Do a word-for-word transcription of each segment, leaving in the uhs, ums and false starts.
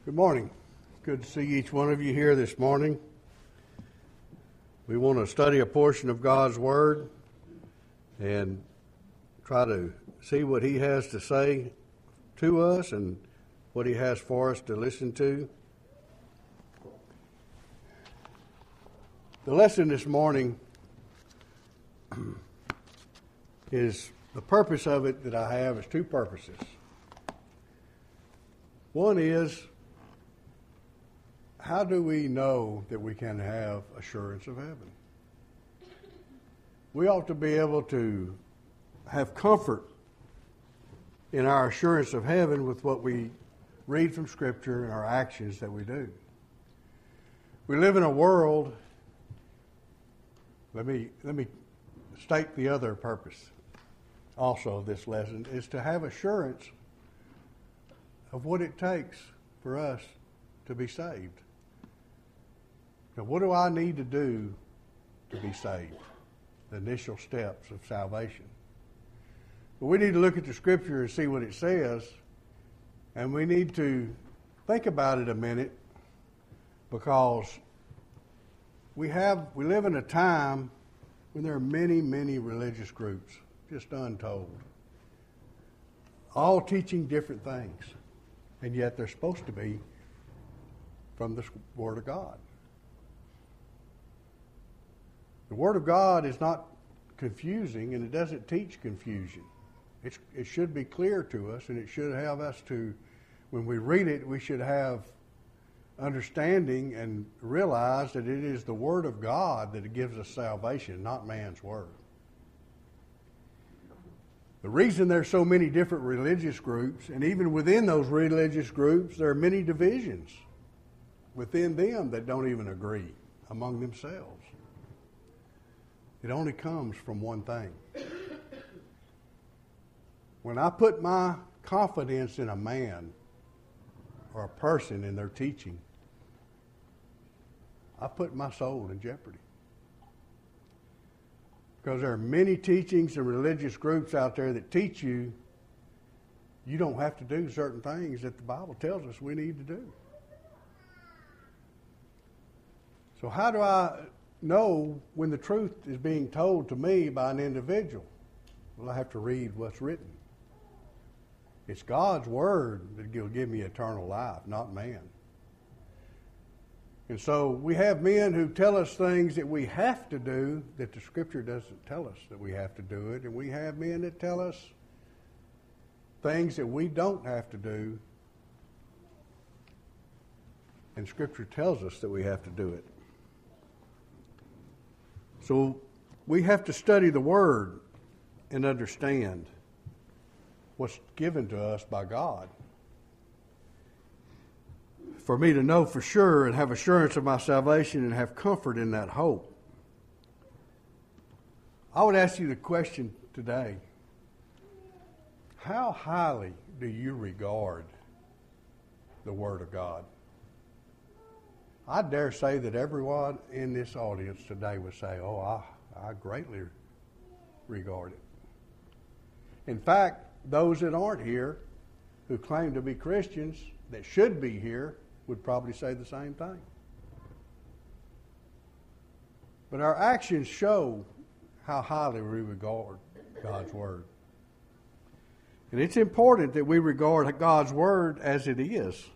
Good morning. Good to see each one of you here this morning. We want to study a portion of God's Word and try to see what He has to say to us and what He has for us to listen to. The lesson this morning is, the purpose of it that I have is two purposes. One is, how do we know that we can have assurance of heaven? We ought to be able to have comfort in our assurance of heaven with what we read from Scripture and our actions that we do. We live in a world, let me, let me state the other purpose also of this lesson, is to have assurance of what it takes for us to be saved. Now, what do I need to do to be saved? The initial steps of salvation. But we need to look at the Scripture and see what it says, and we need to think about it a minute, because we have we live in a time when there are many, many religious groups, just untold, all teaching different things, and yet they're supposed to be from the Word of God. The Word of God is not confusing, and it doesn't teach confusion. It's, it should be clear to us, and it should have us to, when we read it, we should have understanding and realize that it is the Word of God that gives us salvation, not man's word. The reason there's so many different religious groups, and even within those religious groups, there are many divisions within them that don't even agree among themselves. It only comes from one thing. When I put my confidence in a man or a person in their teaching, I put my soul in jeopardy. Because there are many teachings and religious groups out there that teach you you don't have to do certain things that the Bible tells us we need to do. So how do I know when the truth is being told to me by an individual? Well, I have to read what's written. It's God's Word that will give me eternal life, not man. And so we have men who tell us things that we have to do that the Scripture doesn't tell us that we have to do it. And we have men that tell us things that we don't have to do, and Scripture tells us that we have to do it. So we have to study the Word and understand what's given to us by God. For me to know for sure and have assurance of my salvation and have comfort in that hope. I would ask you the question today: how highly do you regard the Word of God? I dare say that everyone in this audience today would say, oh, I, I greatly regard it. In fact, those that aren't here, who claim to be Christians, that should be here, would probably say the same thing. But our actions show how highly we regard God's Word. And it's important that we regard God's Word as it is.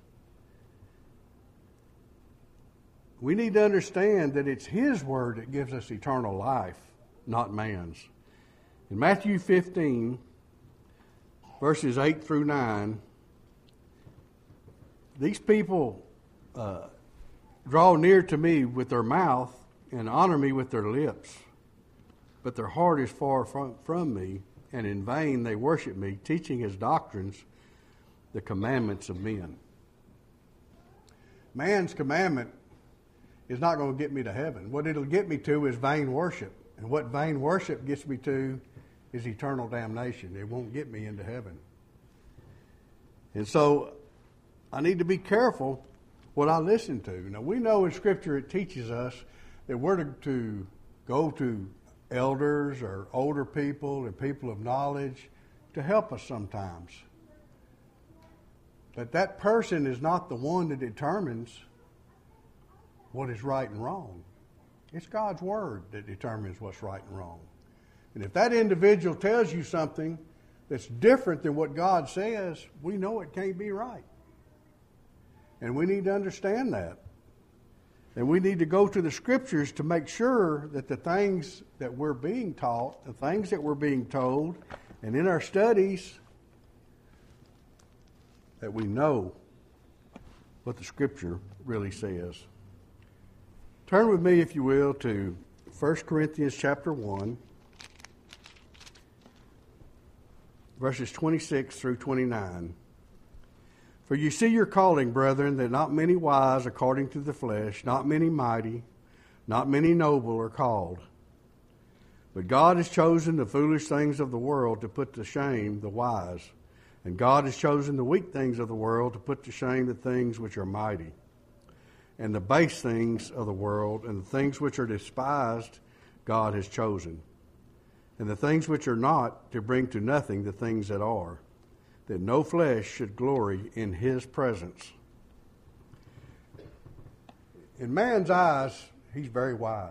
We need to understand that it's His Word that gives us eternal life, not man's. In Matthew fifteen, verses eight through nine, these people uh, draw near to me with their mouth and honor me with their lips, but their heart is far from, from me, and in vain they worship me, teaching as doctrines the commandments of men. Man's commandment is not going to get me to heaven. What it'll get me to is vain worship. And what vain worship gets me to is eternal damnation. It won't get me into heaven. And so I need to be careful what I listen to. Now, we know in Scripture it teaches us that we're to, to go to elders or older people and people of knowledge to help us sometimes. But that person is not the one that determines what is right and wrong. It's God's Word that determines what's right and wrong. And if that individual tells you something that's different than what God says, we know it can't be right. And we need to understand that. And we need to go to the Scriptures to make sure that the things that we're being taught, the things that we're being told, and in our studies, that we know what the Scripture really says. Turn with me, if you will, to First Corinthians chapter one, verses twenty-six through twenty-nine. For you see your calling, brethren, that not many wise according to the flesh, not many mighty, not many noble are called. But God has chosen the foolish things of the world to put to shame the wise. And God has chosen the weak things of the world to put to shame the things which are mighty, and the base things of the world, and the things which are despised God has chosen, and the things which are not, to bring to nothing the things that are, that no flesh should glory in his presence. In man's eyes, he's very wise.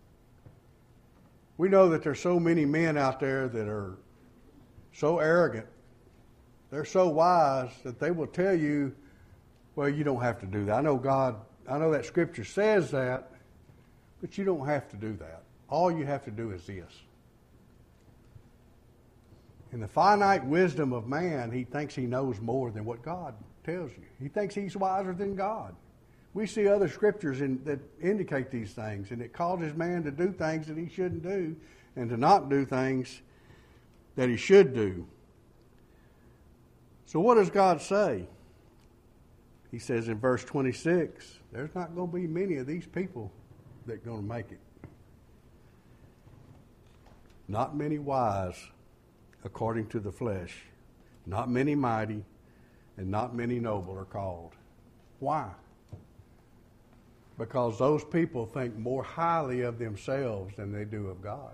We know that there's so many men out there that are so arrogant, they're so wise that they will tell you, well, you don't have to do that. I know God, I know that Scripture says that, but you don't have to do that. All you have to do is this. In the finite wisdom of man, he thinks he knows more than what God tells you. He thinks he's wiser than God. We see other scriptures in, that indicate these things, and it causes man to do things that he shouldn't do and to not do things that he should do. So what does God say? He says in verse twenty-six, there's not going to be many of these people that are going to make it. Not many wise according to the flesh, not many mighty, and not many noble are called. Why? Because those people think more highly of themselves than they do of God.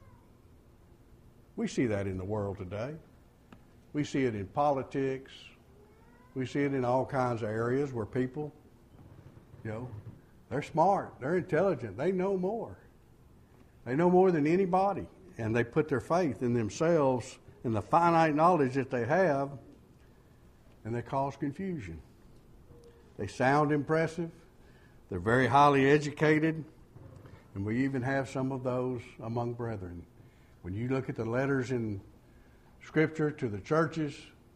We see that in the world today. We see it in politics. We see it in all kinds of areas where people, you know, they're smart, they're intelligent, they know more. They know more than anybody, and they put their faith in themselves and the finite knowledge that they have, and they cause confusion. They sound impressive. They're very highly educated, and we even have some of those among brethren. When you look at the letters in Scripture to the churches,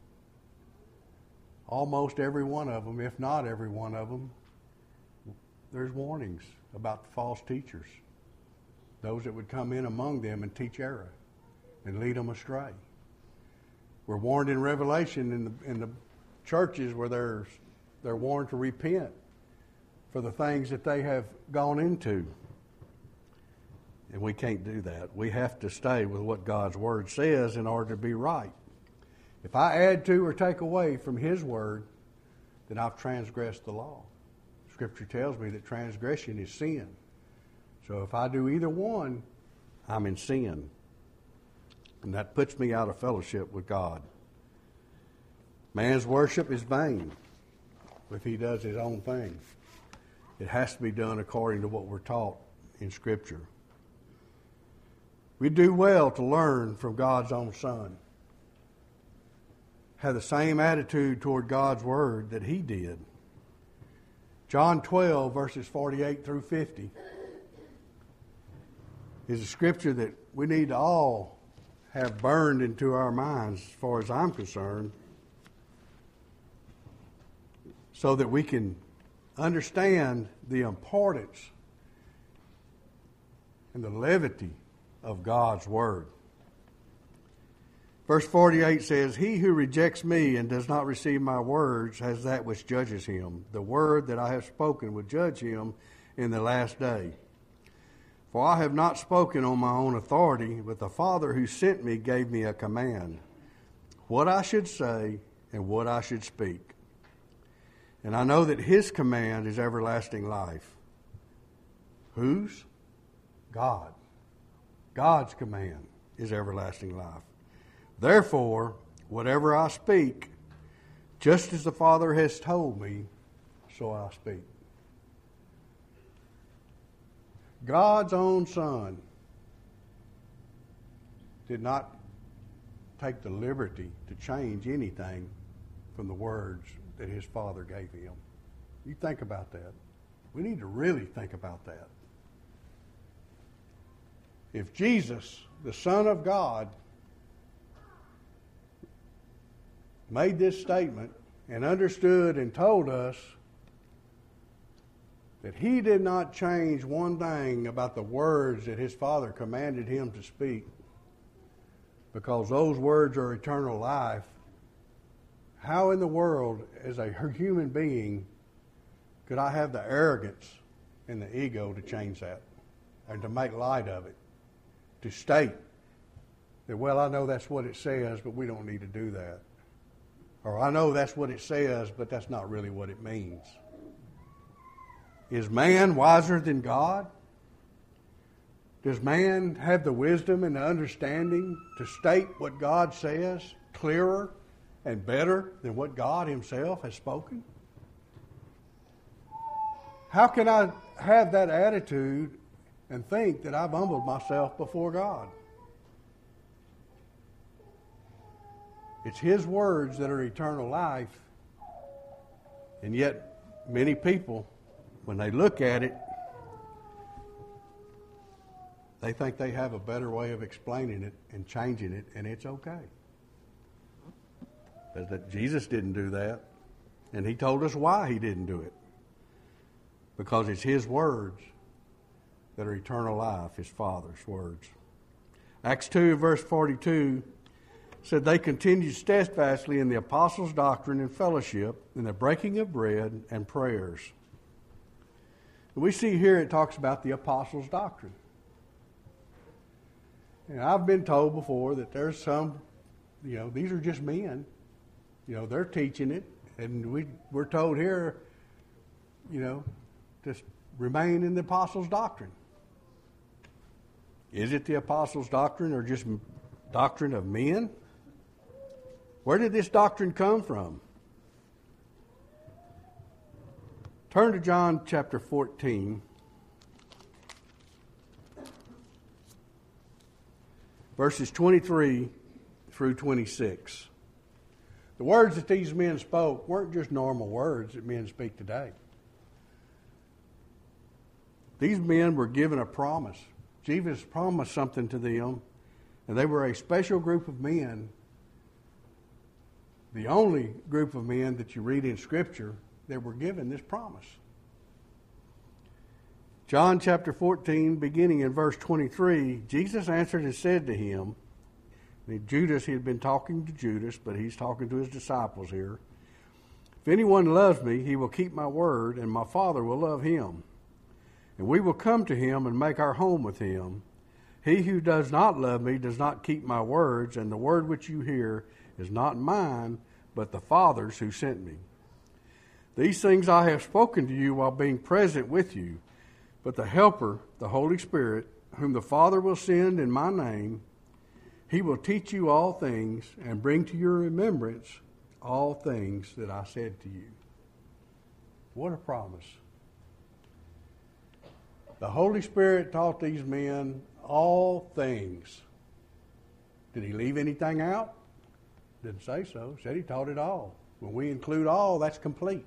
almost every one of them, if not every one of them, there's warnings about the false teachers, those that would come in among them and teach error and lead them astray. We're warned in Revelation in the, in the churches where they're, they're warned to repent for the things that they have gone into. And we can't do that. We have to stay with what God's Word says in order to be right. If I add to or take away from His Word, then I've transgressed the law. Scripture tells me that transgression is sin. So if I do either one, I'm in sin. And that puts me out of fellowship with God. Man's worship is vain if he does his own thing. It has to be done according to what we're taught in Scripture. We do well to learn from God's own Son. Have the same attitude toward God's Word that He did. John twelve, verses forty-eight through fifty is a scripture that we need to all have burned into our minds, as far as I'm concerned, so that we can understand the importance and the levity of God's Word. Verse forty-eight says, "He who rejects me and does not receive my words has that which judges him. The word that I have spoken will judge him in the last day. For I have not spoken on my own authority, but the Father who sent me gave me a command, what I should say and what I should speak. And I know that His command is everlasting life." Whose? God. God's command is everlasting life. "Therefore, whatever I speak, Just as the Father has told me, so I speak. God's own Son did not take the liberty to change anything from the words that his Father gave him. You think about that. We need to really think about that. If Jesus, the Son of God, made this statement and understood and told us that he did not change one thing about the words that his Father commanded him to speak, because those words are eternal life, how in the world, as a human being, could I have the arrogance and the ego to change that and to make light of it, to state that, well, I know that's what it says, but we don't need to do that. Or I know that's what it says, but that's not really what it means. Is man wiser than God? Does man have the wisdom and the understanding to state what God says clearer and better than what God himself has spoken? How can I have that attitude and think that I've humbled myself before God? It's his words that are eternal life, and yet many people, when they look at it, they think they have a better way of explaining it and changing it, and it's okay. But that Jesus didn't do that, and he told us why he didn't do it. Because it's his words that are eternal life, his Father's words. Acts two, verse forty-two said, they continued steadfastly in the apostles' doctrine and fellowship, in the breaking of bread and prayers. And we see here it talks about the apostles' doctrine. And I've been told before that there's some, you know, these are just men. You know, they're teaching it, and we, we're told here, you know, to remain in the apostles' doctrine. Is it the apostles' doctrine or just doctrine of men? Where did this doctrine come from? Turn to John chapter fourteen. Verses twenty-three through twenty-six. The words that these men spoke weren't just normal words that men speak today. These men were given a promise. Jesus promised something to them, and they were a special group of men, the only group of men that you read in Scripture that were given this promise. John chapter fourteen, beginning in verse twenty-three, Jesus answered and said to him, Judas, he had been talking to Judas, but he's talking to his disciples here. If anyone loves me, he will keep my word, and my Father will love him. And we will come to him and make our home with him. He who does not love me does not keep my words, and the word which you hear is not mine, but the Father's who sent me. These things I have spoken to you while being present with you. But the Helper, the Holy Spirit, whom the Father will send in my name, he will teach you all things and bring to your remembrance all things that I said to you. What a promise. The Holy Spirit taught these men all things. Did he leave anything out? Didn't say so. Said he taught it all. When we include all, that's complete.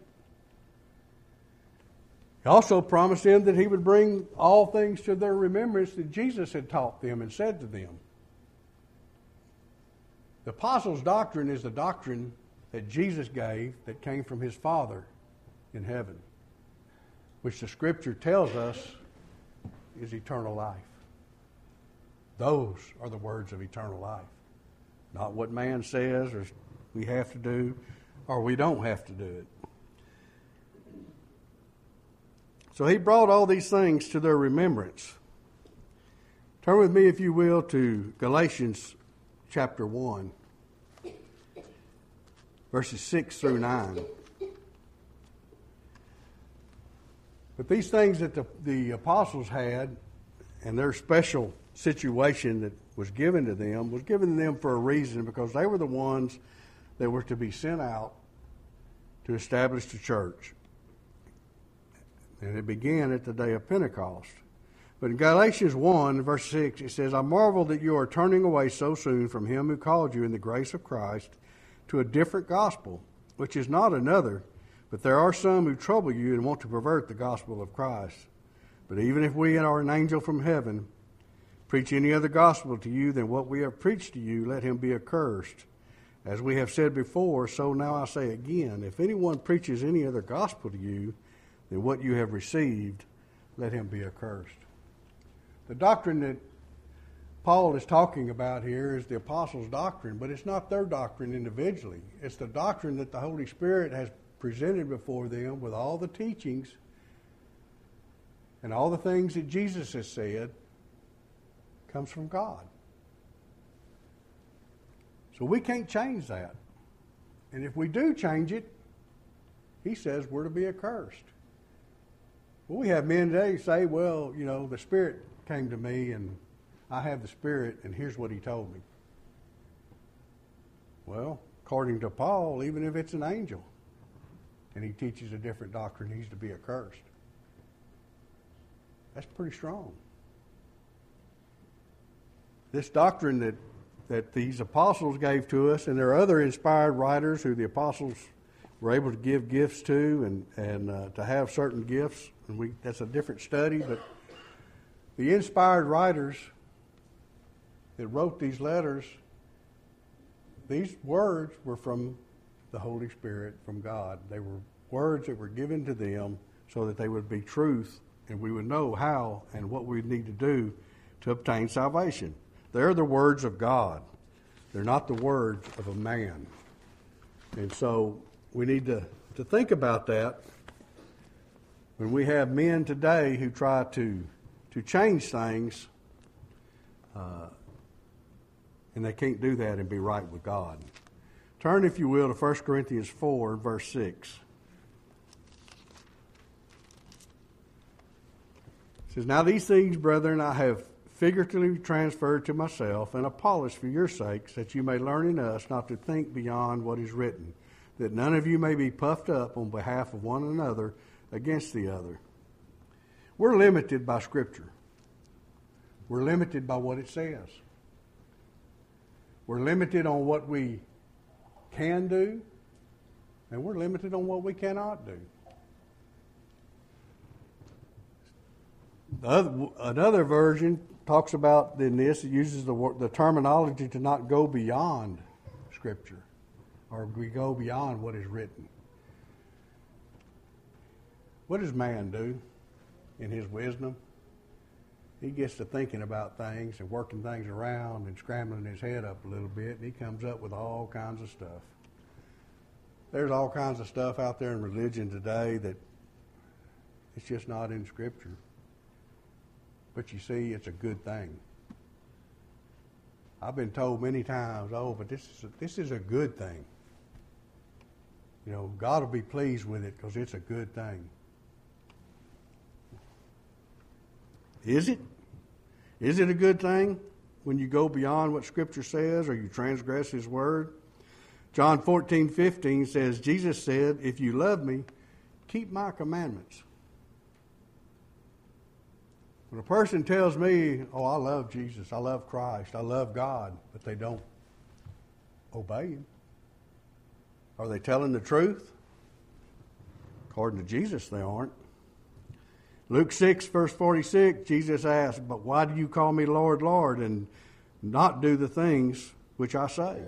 He also promised them that he would bring all things to their remembrance that Jesus had taught them and said to them. The apostles' doctrine is the doctrine that Jesus gave that came from his Father in heaven, which the Scripture tells us is eternal life. Those are the words of eternal life. Not what man says or we have to do or we don't have to do it. So he brought all these things to their remembrance. Turn with me, if you will, to Galatians chapter one, verses six through nine. But these things that the, the apostles had and their special situation that was given to them was given to them for a reason, because they were the ones that were to be sent out to establish the church. And it began at the day of Pentecost. But in Galatians one, verse six, it says, I marvel that you are turning away so soon from him who called you in the grace of Christ to a different gospel, which is not another, but there are some who trouble you and want to pervert the gospel of Christ. But even if we are an angel from heaven preach any other gospel to you than what we have preached to you, let him be accursed. As we have said before, so now I say again, if anyone preaches any other gospel to you than what you have received, let him be accursed. The doctrine that Paul is talking about here is the apostles' doctrine, but it's not their doctrine individually. It's the doctrine that the Holy Spirit has presented before them with all the teachings and all the things that Jesus has said comes from God. So we can't change that. And if we do change it, he says we're to be accursed. Well, we have men today say, well, you know, the Spirit came to me and I have the Spirit and here's what he told me. Well, according to Paul, even if it's an angel and he teaches a different doctrine, he's to be accursed. That's pretty strong. This doctrine that, that these apostles gave to us, and there are other inspired writers who the apostles were able to give gifts to and, and uh, to have certain gifts, and we that's a different study, but the inspired writers that wrote these letters, these words were from the Holy Spirit, from God. They were words that were given to them so that they would be truth and we would know how and what we need to do to obtain salvation. They're the words of God. They're not the words of a man. And so we need to, to think about that when we have men today who try to, to change things, uh, and they can't do that and be right with God. Turn, if you will, to First Corinthians four, verse six. It says, Now these things, brethren, I have figuratively transferred to myself and Apollos for your sakes, that you may learn in us not to think beyond what is written, that none of you may be puffed up on behalf of one another against the other. We're limited by Scripture. We're limited by what it says. We're limited on what we can do, and we're limited on what we cannot do. The other, another version talks about in this, it uses the, the terminology to not go beyond Scripture, or we go beyond what is written. What does man do in his wisdom? He gets to thinking about things and working things around and scrambling his head up a little bit, and he comes up with all kinds of stuff. There's all kinds of stuff out there in religion today that it's just not in Scripture. But you see, it's a good thing. I've been told many times, oh, but this is a, this is a good thing. You know, God will be pleased with it because it's a good thing. Is it? Is it a good thing when you go beyond what Scripture says or you transgress His Word? John fourteen fifteen says, Jesus said, if you love me, keep my commandments. When a person tells me, oh, I love Jesus, I love Christ, I love God, but they don't obey Him, are they telling the truth? According to Jesus, they aren't. Luke six, verse forty-six, Jesus asked, but why do you call me Lord, Lord, and not do the things which I say?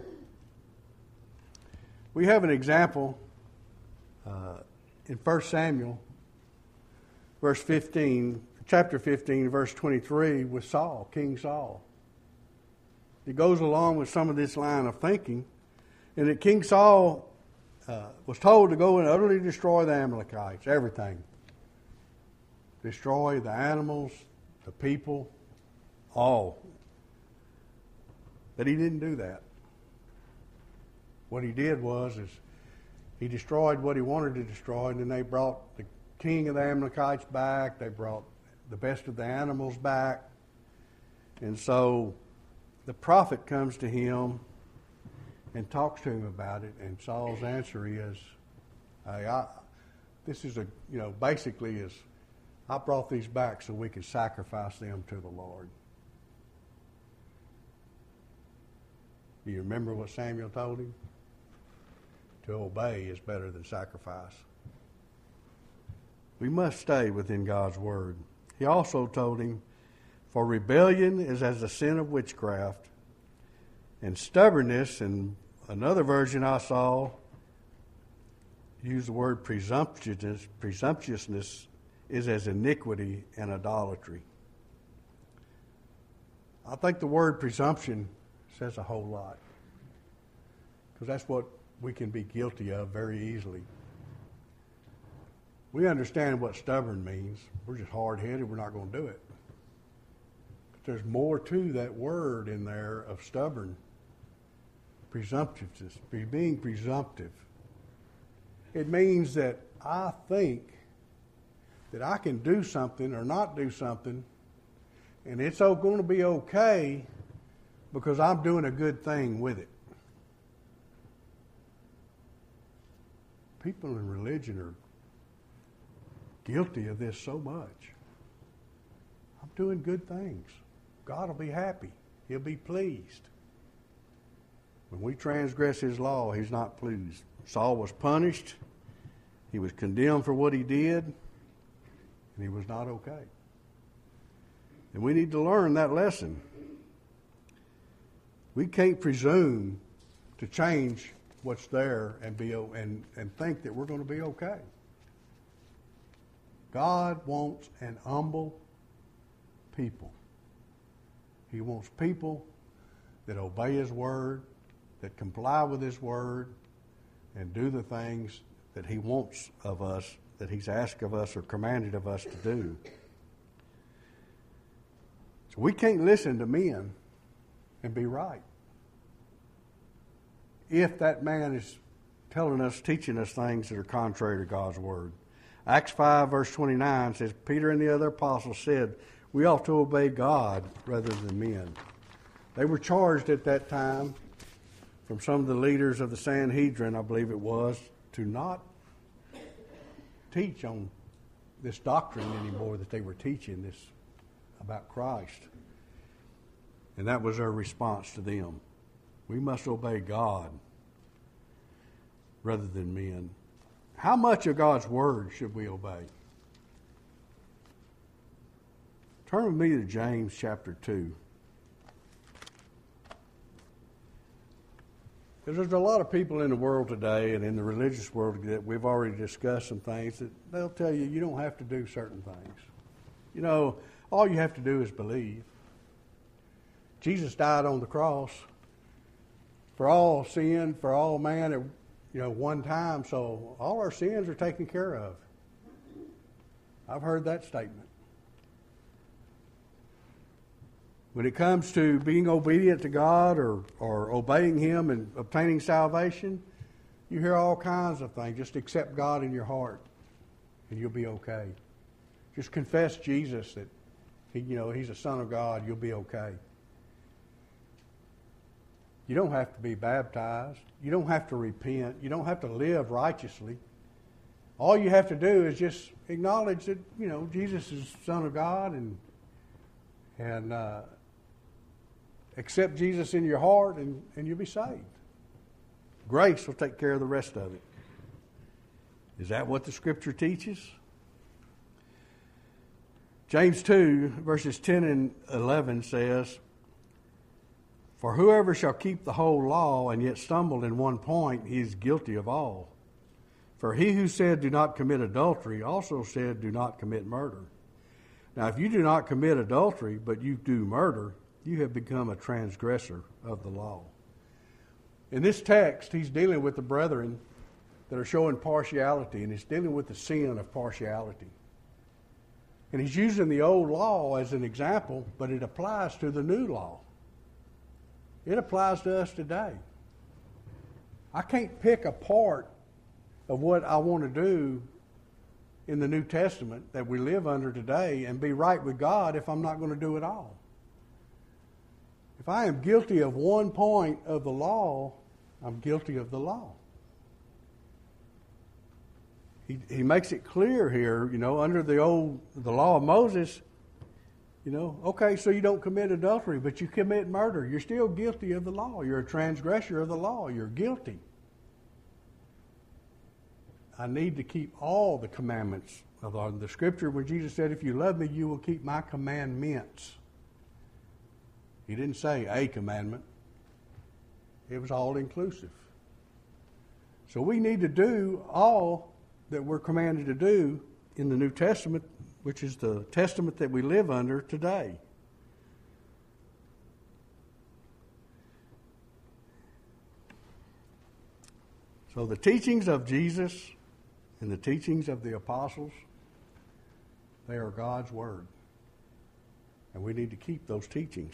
We have an example uh, in First Samuel, verse fifteen, chapter fifteen, verse twenty-three, with Saul, King Saul. It goes along with some of this line of thinking, and that King Saul uh, was told to go and utterly destroy the Amalekites, everything. Destroy the animals, the people, all. But he didn't do that. What he did was is he destroyed what he wanted to destroy, and then they brought the king of the Amalekites back. They brought the best of the animals back. And so the prophet comes to him and talks to him about it, and Saul's answer is, Hey, I, this is a, you know, basically is, I brought these back so we could sacrifice them to the Lord. Do you remember what Samuel told him? To obey is better than sacrifice. We must stay within God's word. He also told him, for rebellion is as the sin of witchcraft, and stubbornness, and another version I saw use the word presumptuousness, presumptuousness is as iniquity and idolatry. I think the word presumption says a whole lot, because that's what we can be guilty of very easily. We understand what stubborn means. We're just hard-headed. We're not going to do it. But there's more to that word in there of stubborn. Presumptuousness, being presumptive. It means that I think that I can do something or not do something, and it's going to be okay because I'm doing a good thing with it. People in religion are guilty of this so much. I'm doing good things. God will be happy. He'll be pleased. When we transgress his law, he's not pleased. Saul was punished. He was condemned for what he did, and he was not okay. And we need to learn that lesson. We can't presume to change what's there and be and, and think that we're going to be okay. God wants an humble people. He wants people that obey his word, that comply with his word, and do the things that he wants of us, that he's asked of us or commanded of us to do. So we can't listen to men and be right. If that man is telling us, teaching us things that are contrary to God's word. Acts five verse twenty-nine says, Peter and the other apostles said, we ought to obey God rather than men. They were charged at that time from some of the leaders of the Sanhedrin, I believe it was, to not teach on this doctrine anymore that they were teaching this about Christ. And that was their response to them. We must obey God rather than men. How much of God's word should we obey? Turn with me to James chapter two. Because there's a lot of people in the world today and in the religious world that we've already discussed some things that they'll tell you you don't have to do certain things. You know, all you have to do is believe. Jesus died on the cross for all sin, for all man at, you know, one time, so all our sins are taken care of. I've heard that statement. When it comes to being obedient to God or, or obeying him and obtaining salvation, you hear all kinds of things. Just accept God in your heart and you'll be okay. Just confess Jesus that he, you know, he's the Son of God, you'll be okay. You don't have to be baptized. You don't have to repent. You don't have to live righteously. All you have to do is just acknowledge that, you know, Jesus is the Son of God and and uh, accept Jesus in your heart and, and you'll be saved. Grace will take care of the rest of it. Is that what the Scripture teaches? James two, verses ten and eleven says, for whoever shall keep the whole law and yet stumble in one point, he is guilty of all. For he who said, do not commit adultery, also said, do not commit murder. Now, if you do not commit adultery, but you do murder, you have become a transgressor of the law. In this text, he's dealing with the brethren that are showing partiality, and he's dealing with the sin of partiality. And he's using the old law as an example, but it applies to the new law. It applies to us today. I can't pick a part of what I want to do in the New Testament that we live under today and be right with God if I'm not going to do it all. If I am guilty of one point of the law, I'm guilty of the law. he, he makes it clear here, you know, under the old, the law of Moses, you know, okay, so you don't commit adultery, but you commit murder. You're still guilty of the law. You're a transgressor of the law. You're guilty. I need to keep all the commandments of the, the scripture where Jesus said, if you love me, you will keep my commandments. He didn't say a commandment. It was all inclusive. So we need to do all that we're commanded to do in the New Testament, which is the testament that we live under today. So the teachings of Jesus and the teachings of the apostles, they are God's word. And we need to keep those teachings.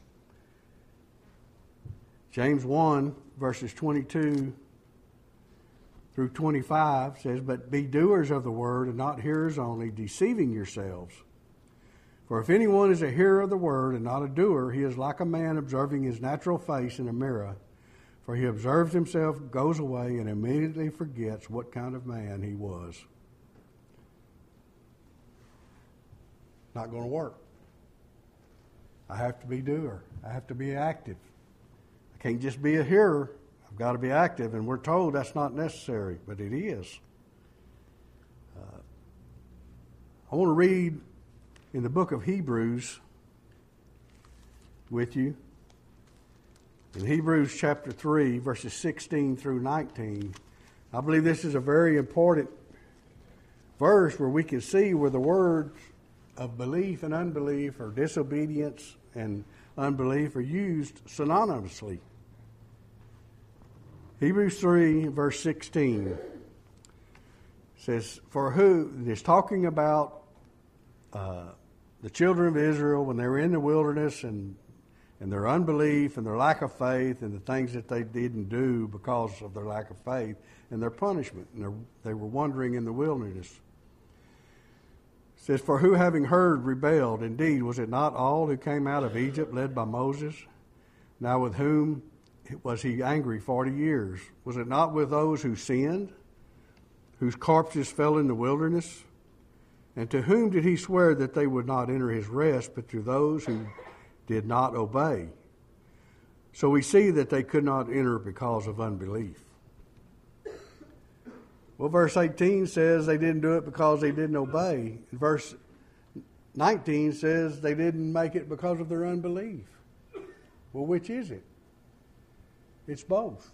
James one, verses twenty-two through twenty-five says, but be doers of the word and not hearers only, deceiving yourselves. For if anyone is a hearer of the word and not a doer, he is like a man observing his natural face in a mirror. For he observes himself, goes away, and immediately forgets what kind of man he was. Not going to work. I have to be doer. I have to be active. I can't just be a hearer. I've got to be active, and we're told that's not necessary, but it is. Uh, I want to read in the book of Hebrews with you. In Hebrews chapter three, verses sixteen through nineteen, I believe this is a very important verse where we can see where the words of belief and unbelief, or disobedience and unbelief, are used synonymously. Hebrews three, verse sixteen says, for who, it's talking about uh, the children of Israel when they were in the wilderness and and their unbelief and their lack of faith and the things that they didn't do because of their lack of faith and their punishment. And they were wandering in the wilderness. It says, for who having heard rebelled? Indeed, was it not all who came out of Egypt led by Moses? Now with whom was he angry forty years? Was it not with those who sinned, whose corpses fell in the wilderness? And to whom did he swear that they would not enter his rest, but to those who did not obey? So we see that they could not enter because of unbelief. Well, verse eighteen says they didn't do it because they didn't obey. And verse nineteen says they didn't make it because of their unbelief. Well, which is it? It's both.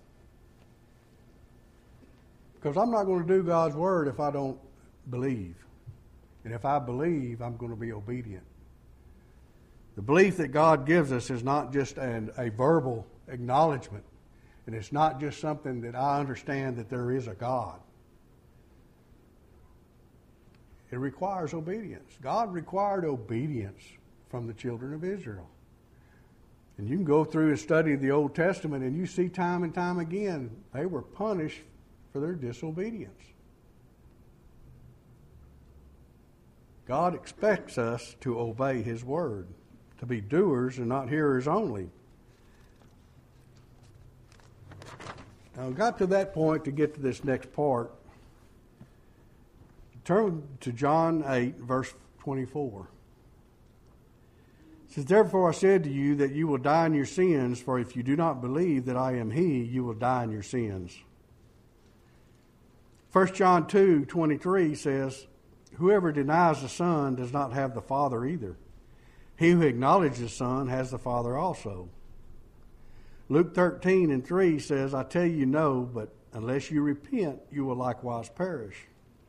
Because I'm not going to do God's word if I don't believe. And if I believe, I'm going to be obedient. The belief that God gives us is not just an, a verbal acknowledgement. And it's not just something that I understand that there is a God. It requires obedience. God required obedience from the children of Israel. And you can go through and study the Old Testament and you see time and time again they were punished for their disobedience. God expects us to obey His word, to be doers and not hearers only. Now, I got to that point to get to this next part. Turn to John eight, verse twenty-four. It says, therefore I said to you that you will die in your sins, for if you do not believe that I am He, you will die in your sins. First John two, twenty-three says, whoever denies the Son does not have the Father either. He who acknowledges the Son has the Father also. Luke thirteen and three says, I tell you no, but unless you repent, you will likewise perish.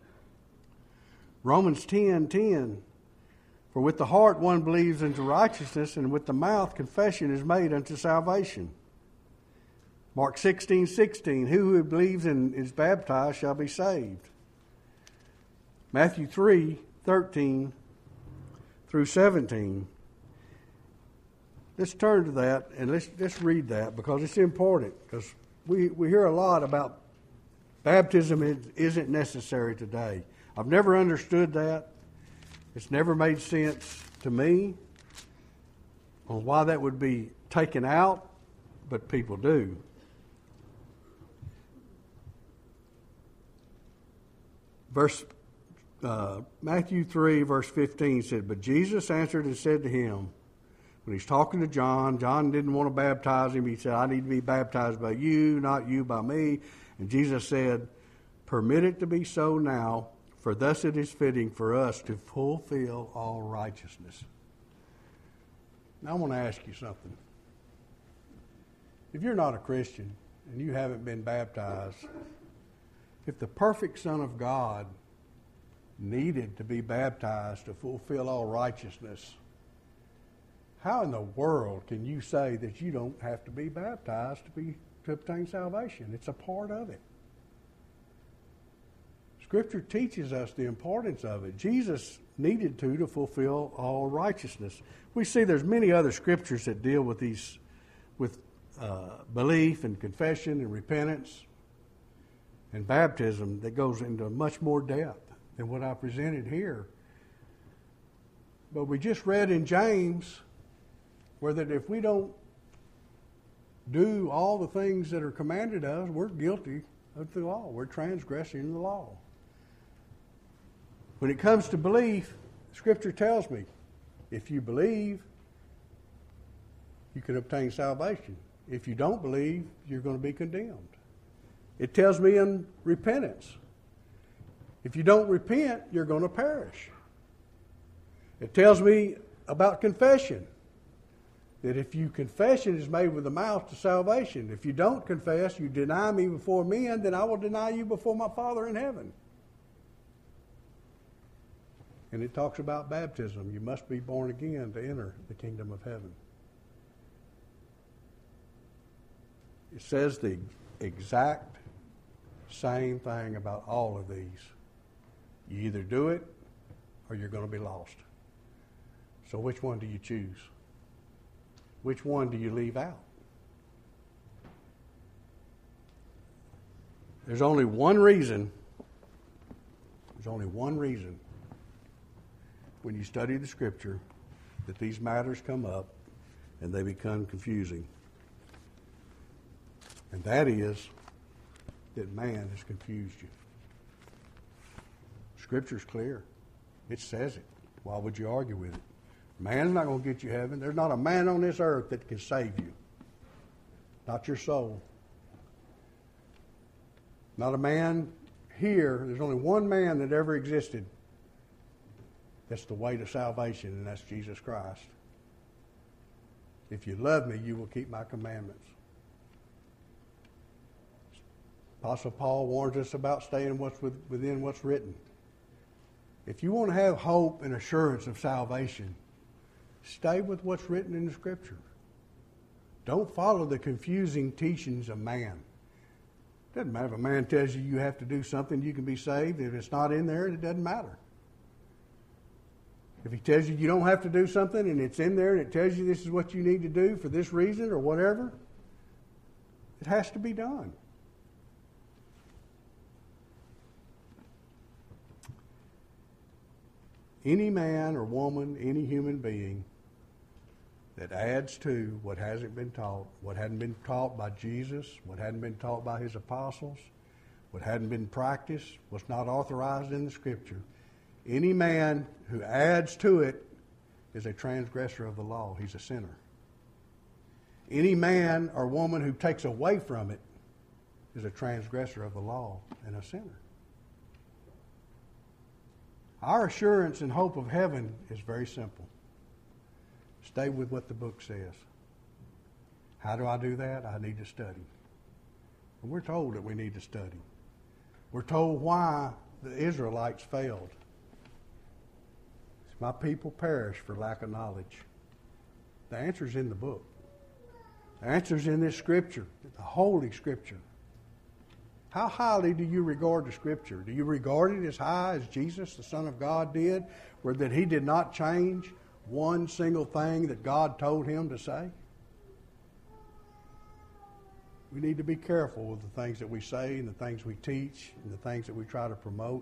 Romans ten ten, for with the heart one believes unto righteousness, and with the mouth confession is made unto salvation. Mark sixteen sixteen, who who believes and is baptized shall be saved. Matthew three thirteen through seventeen. Let's turn to that and let's let's read that because it's important. Because we, we hear a lot about baptism isn't necessary today. I've never understood that. It's never made sense to me on why that would be taken out, but people do. verse uh, Matthew three, verse fifteen said, "But Jesus answered and said to him," when he's talking to John, John didn't want to baptize him. He said, "I need to be baptized by you, not you by me." And Jesus said, "Permit it to be so now, for thus it is fitting for us to fulfill all righteousness." Now I want to ask you something. If you're not a Christian and you haven't been baptized, if the perfect Son of God needed to be baptized to fulfill all righteousness, how in the world can you say that you don't have to be baptized to be to obtain salvation? It's a part of it. Scripture teaches us the importance of it. Jesus needed to to fulfill all righteousness. We see there's many other scriptures that deal with these, with uh, belief and confession and repentance and baptism that goes into much more depth than what I presented here. But we just read in James where that if we don't do all the things that are commanded us, we're guilty of the law. We're transgressing the law. When it comes to belief, Scripture tells me, if you believe, you can obtain salvation. If you don't believe, you're going to be condemned. It tells me in repentance, if you don't repent, you're going to perish. It tells me about confession, that if you confession is made with the mouth to salvation. If you don't confess, you deny me before men, then I will deny you before my Father in heaven. And it talks about baptism. You must be born again to enter the kingdom of heaven. It says the exact same thing about all of these. You either do it or you're going to be lost. So which one do you choose? Which one do you leave out? There's only one reason. There's only one reason when you study the Scripture that these matters come up and they become confusing. And that is that man has confused you. Scripture's clear. It says it. Why would you argue with it? Man's not going to get you heaven. There's not a man on this earth that can save you. Not your soul. Not a man here. There's only one man that ever existed. That's the way to salvation, and that's Jesus Christ. If you love me, you will keep my commandments. Apostle Paul warns us about staying what's within what's written. If you want to have hope and assurance of salvation, stay with what's written in the Scripture. Don't follow the confusing teachings of man. It doesn't matter if a man tells you you have to do something, you can be saved. If it's not in there, it doesn't matter. If he tells you you don't have to do something and it's in there and it tells you this is what you need to do for this reason or whatever, it has to be done. Any man or woman, any human being that adds to what hasn't been taught, what hadn't been taught by Jesus, what hadn't been taught by his apostles, what hadn't been practiced, what's not authorized in the Scripture, any man who adds to it is a transgressor of the law. He's a sinner. Any man or woman who takes away from it is a transgressor of the law and a sinner. Our assurance and hope of heaven is very simple. Stay with what the book says. How do I do that? I need to study. And we're told that we need to study. We're told why the Israelites failed. My people perish for lack of knowledge. The answer's in the book. The answer's in this Scripture, the Holy Scripture. How highly do you regard the Scripture? Do you regard it as high as Jesus, the Son of God, did, where that he did not change one single thing that God told him to say? We need to be careful with the things that we say and the things we teach and the things that we try to promote.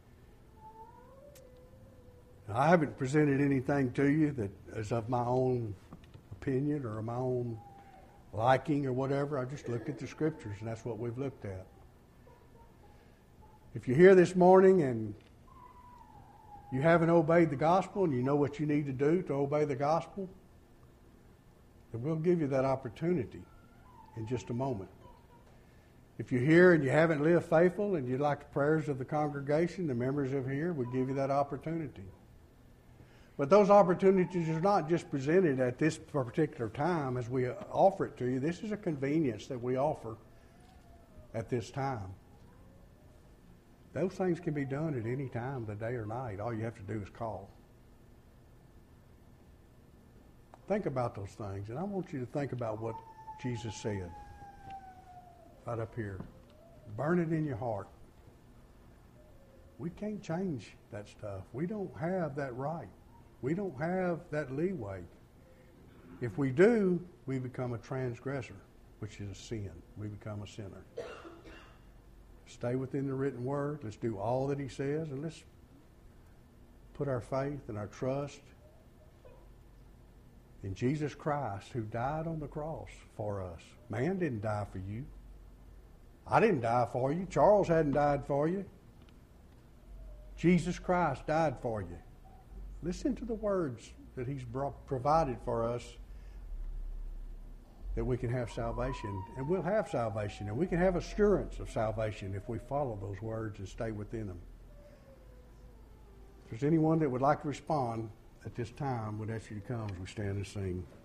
Now, I haven't presented anything to you that is of my own opinion or my own liking or whatever. I just looked at the Scriptures, and that's what we've looked at. If you're here this morning and you haven't obeyed the gospel and you know what you need to do to obey the gospel, then we'll give you that opportunity in just a moment. If you're here and you haven't lived faithful and you'd like the prayers of the congregation, the members of here, we'll give you that opportunity. But those opportunities are not just presented at this particular time as we offer it to you. This is a convenience that we offer at this time. Those things can be done at any time of the day or night. All you have to do is call. Think about those things, and I want you to think about what Jesus said right up here. Burn it in your heart. We can't change that stuff. We don't have that right. We don't have that leeway. If we do, we become a transgressor, which is a sin. We become a sinner. Stay within the written word. Let's do all that he says, and let's put our faith and our trust in Jesus Christ, who died on the cross for us. Man didn't die for you. I didn't die for you. Charles hadn't died for you. Jesus Christ died for you. Listen to the words that he's brought, provided for us, that we can have salvation. And we'll have salvation. And we can have assurance of salvation if we follow those words and stay within them. If there's anyone that would like to respond at this time, we'd ask you to come as we stand and sing.